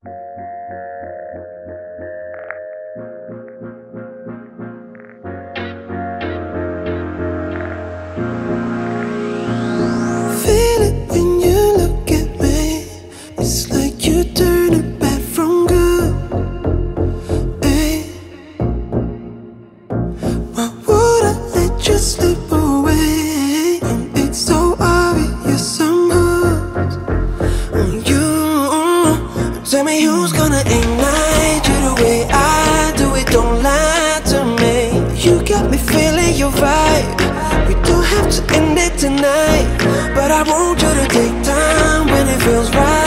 Feel it when you look at me. It's like you turn it bad from good. Ay. Why would I let you slip away? And it's so obvious I'm hooked on you. Tell me who's gonna ignite you the way I do it. Don't lie to me. You got me feeling your vibe. We don't have to end it tonight, but I want you to take time when it feels right.